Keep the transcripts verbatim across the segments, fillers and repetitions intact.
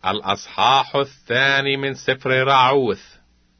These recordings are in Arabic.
الأصحاح الثاني من سفر رعوث.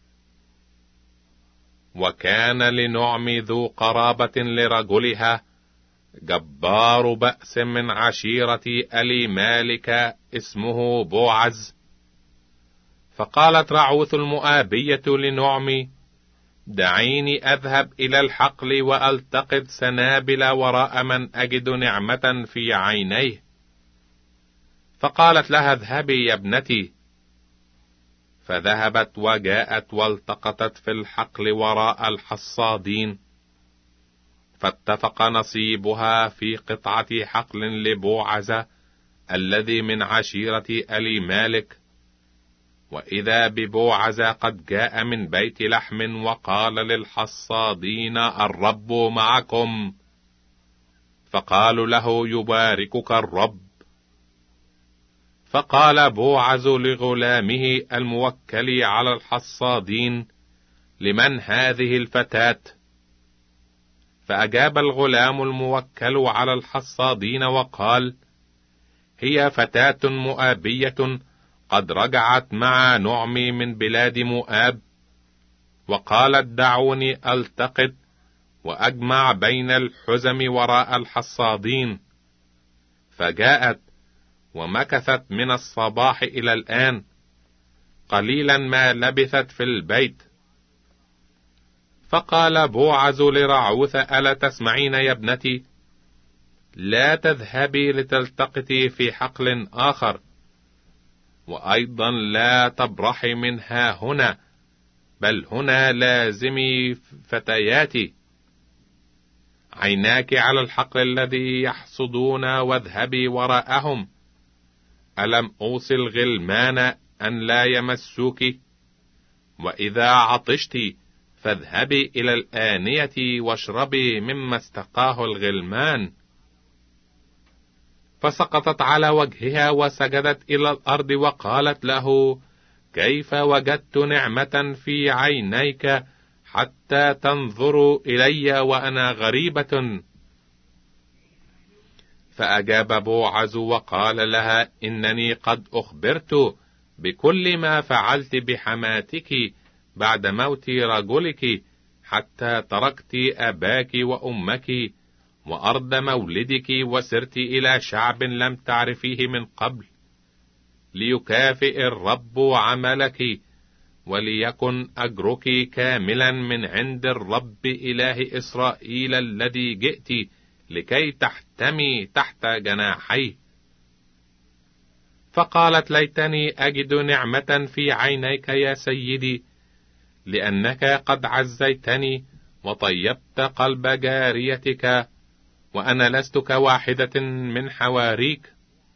وكان لنعم ذو قرابة لرجلها جبار بأس من عشيرة ألي مالك اسمه بوعز. فقالت رعوث المؤابية لنعمي: دعيني أذهب إلى الحقل وألتقط سنابل وراء من أجد نعمة في عينيه. فقالت لها: اذهبي يا ابنتي. فذهبت وجاءت والتقطت في الحقل وراء الحصادين، فاتفق نصيبها في قطعة حقل لبوعز الذي من عشيرة ألي مالك. وإذا ببوعز قد جاء من بيت لحم وقال للحصادين: الرب معكم. فقالوا له: يباركك الرب. فقال بوعز لغلامه الموكل على الحصادين: لمن هذه الفتاة؟ فأجاب الغلام الموكل على الحصادين وقال: هي فتاة مؤابية قد رجعت مع نعمي من بلاد مؤاب، وقالت: دعوني ألتقط وأجمع بين الحزم وراء الحصادين. فجاءت ومكثت من الصباح إلى الآن، قليلا ما لبثت في البيت. فقال بوعز لرعوث: ألا تسمعين يا ابنتي؟ لا تذهبي لتلتقطي في حقل آخر، وأيضا لا تبرحي منها هنا، بل هنا لازمي فتياتي. عيناك على الحقل الذي يحصدون واذهبي وراءهم. ألم أوصي الغلمان أن لا يمسوك؟ وإذا عطشت فاذهبي إلى الآنية واشربي مما استقاه الغلمان. فسقطت على وجهها وسجدت إلى الأرض وقالت له: كيف وجدت نعمة في عينيك حتى تنظر إلي وأنا غريبة؟ فأجاب بوعز وقال لها: إنني قد أخبرت بكل ما فعلت بحماتك بعد موت رجلك، حتى تركت أباك وأمك وأرض مولدك وسرت إلى شعب لم تعرفيه من قبل، ليكافئ الرب عملك، وليكن أجرك كاملا من عند الرب إله إسرائيل الذي جئت لكي تحتمي تحت جناحيه. فقالت: ليتني أجد نعمة في عينيك يا سيدي، لأنك قد عزيتني وطيبت قلب جاريتك، وأنا لست كواحدة من حواريك.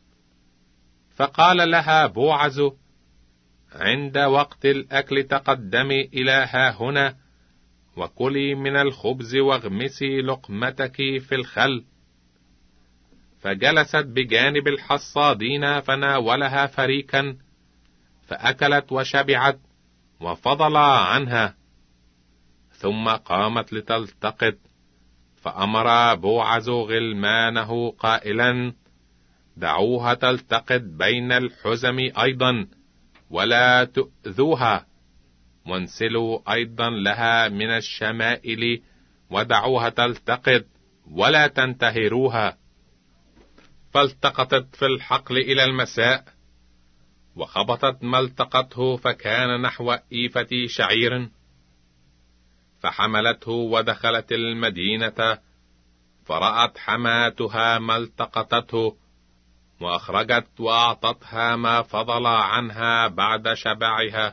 فقال لها بوعز: عند وقت الأكل تقدمي إلى ها هنا، وكلي من الخبز واغمسي لقمتك في الخل. فجلست بجانب الحصادين فناولها فريكا، فأكلت وشبعت وفضل عنها. ثم قامت لتلتقط، فأمر بوعز غلمانه قائلا: دعوها تلتقط بين الحزم أيضا، ولا تؤذوها، وانسلوا أيضا لها من الشمائل، ودعوها تلتقط ولا تنتهروها. فالتقطت في الحقل إلى المساء، وخبطت ما التقته، فكان نحو إيفة شعير. فحملته ودخلت المدينة، فرأت حماتها ما التقطته، وأخرجت وأعطتها ما فضل عنها بعد شبعها.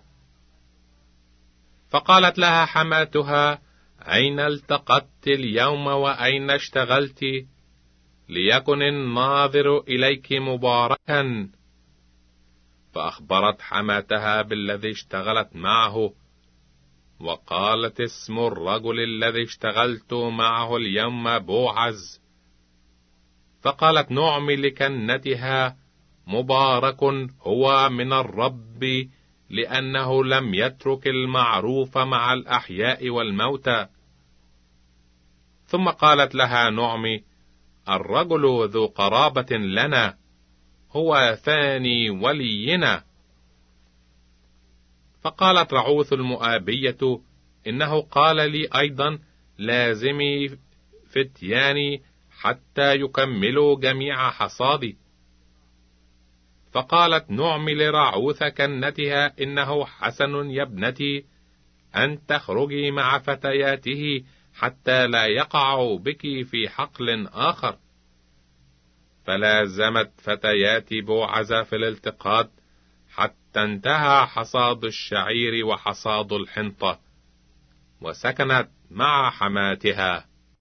فقالت لها حماتها: أين التقطت اليوم وأين اشتغلت؟ ليكن الناظر إليك مباركا. فأخبرت حماتها بالذي اشتغلت معه، وقالت: اسم الرجل الذي اشتغلت معه اليوم بوعز. فقالت نعمي لكنتها: مبارك هو من الرب، لأنه لم يترك المعروف مع الأحياء والموتى. ثم قالت لها نعمي: الرجل ذو قرابة لنا، هو ثاني ولينا، فقالت رعوث المؤابية: إنه قال لي أيضا: لازمي فتياني حتى يكملوا جميع حصادي. فقالت نعم لرعوث كنتها: إنه حسن يا ابنتي أن تخرجي مع فتياته حتى لا يقعوا بك في حقل آخر. فلازمت فتيات بوعز في الالتقاط حتى انتهى حصاد الشعير وحصاد الحنطة، وسكنت مع حماتها.